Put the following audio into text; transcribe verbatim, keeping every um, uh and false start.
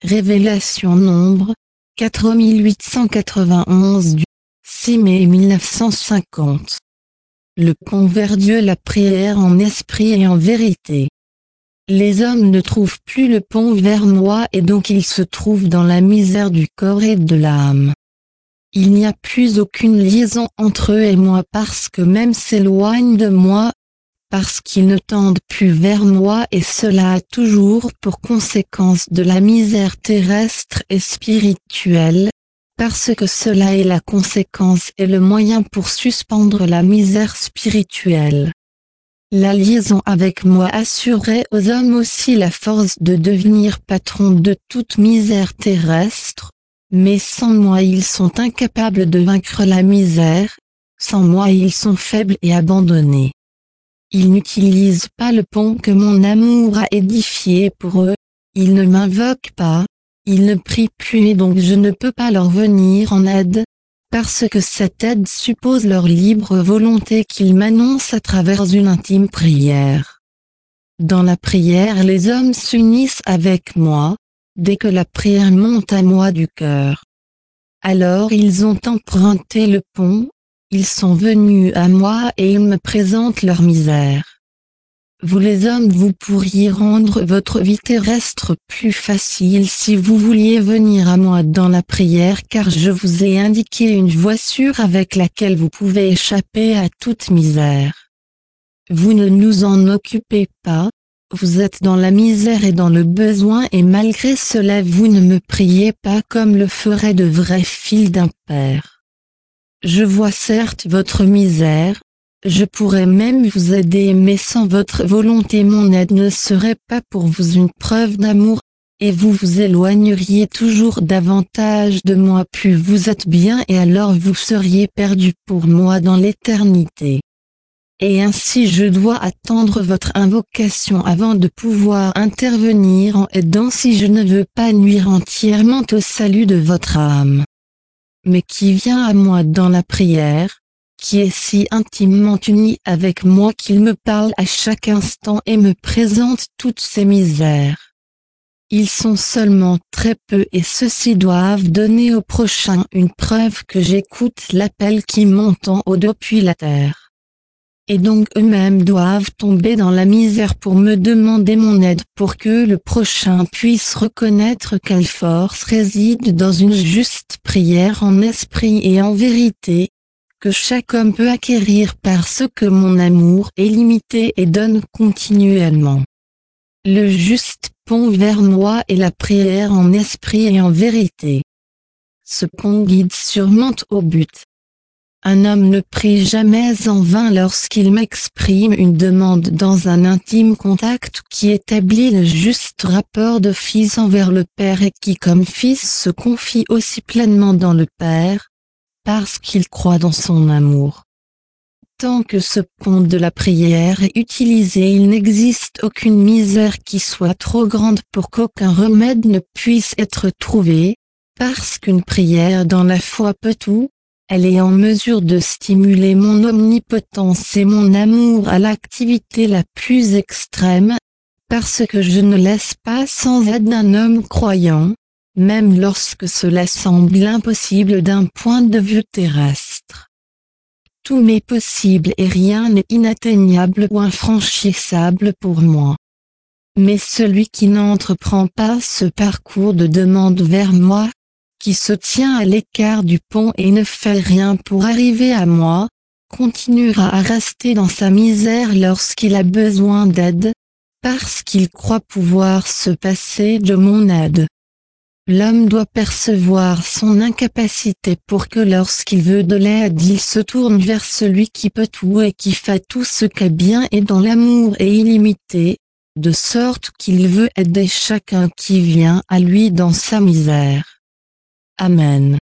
Révélation Nombre, quatre mille huit cent quatre-vingt-onze du six mai mille neuf cent cinquante. Le pont vers Dieu, la prière en esprit et en vérité. Les hommes ne trouvent plus le pont vers moi et donc ils se trouvent dans la misère du corps et de l'âme. Il n'y a plus aucune liaison entre eux et moi parce que même s'éloignent de moi, parce qu'ils ne tendent plus vers moi et cela a toujours pour conséquence de la misère terrestre et spirituelle, parce que cela est la conséquence et le moyen pour suspendre la misère spirituelle. La liaison avec moi assurait aux hommes aussi la force de devenir patrons de toute misère terrestre, mais sans moi ils sont incapables de vaincre la misère, sans moi ils sont faibles et abandonnés. Ils n'utilisent pas le pont que mon amour a édifié pour eux, ils ne m'invoquent pas, ils ne prient plus et donc je ne peux pas leur venir en aide, parce que cette aide suppose leur libre volonté qu'ils m'annoncent à travers une intime prière. Dans la prière les hommes s'unissent avec moi, dès que la prière monte à moi du cœur. Alors ils ont emprunté le pont, ils sont venus à moi et ils me présentent leur misère. Vous les hommes vous pourriez rendre votre vie terrestre plus facile si vous vouliez venir à moi dans la prière car je vous ai indiqué une voie sûre avec laquelle vous pouvez échapper à toute misère. Vous ne nous en occupez pas, vous êtes dans la misère et dans le besoin et malgré cela vous ne me priez pas comme le feraient de vrais fils d'un père. Je vois certes votre misère, je pourrais même vous aider mais sans votre volonté mon aide ne serait pas pour vous une preuve d'amour, et vous vous éloigneriez toujours davantage de moi plus vous êtes bien et alors vous seriez perdu pour moi dans l'éternité. Et ainsi je dois attendre votre invocation avant de pouvoir intervenir en aidant si je ne veux pas nuire entièrement au salut de votre âme. Mais qui vient à moi dans la prière, qui est si intimement uni avec moi qu'il me parle à chaque instant et me présente toutes ses misères. Ils sont seulement très peu et ceux-ci doivent donner au prochain une preuve que j'écoute l'appel qui m'entend au depuis la terre. Et donc eux-mêmes doivent tomber dans la misère pour me demander mon aide pour que le prochain puisse reconnaître quelle force réside dans une juste prière en esprit et en vérité, que chaque homme peut acquérir parce que mon amour est limité et donne continuellement. Le juste pont vers moi est la prière en esprit et en vérité. Ce pont guide sûrement au but. Un homme ne prie jamais en vain lorsqu'il m'exprime une demande dans un intime contact qui établit le juste rapport de fils envers le Père et qui comme fils se confie aussi pleinement dans le Père, parce qu'il croit dans son amour. Tant que ce pont de la prière est utilisé, il n'existe aucune misère qui soit trop grande pour qu'aucun remède ne puisse être trouvé, parce qu'une prière dans la foi peut tout. Elle est en mesure de stimuler mon omnipotence et mon amour à l'activité la plus extrême, parce que je ne laisse pas sans aide un homme croyant, même lorsque cela semble impossible d'un point de vue terrestre. Tout m'est possible et rien n'est inatteignable ou infranchissable pour moi. Mais celui qui n'entreprend pas ce parcours de demande vers moi, qui se tient à l'écart du pont et ne fait rien pour arriver à moi, continuera à rester dans sa misère lorsqu'il a besoin d'aide, parce qu'il croit pouvoir se passer de mon aide. L'homme doit percevoir son incapacité pour que lorsqu'il veut de l'aide il se tourne vers celui qui peut tout et qui fait tout ce qu'est bien et dont l'amour est illimité, de sorte qu'il veut aider chacun qui vient à lui dans sa misère. Amen.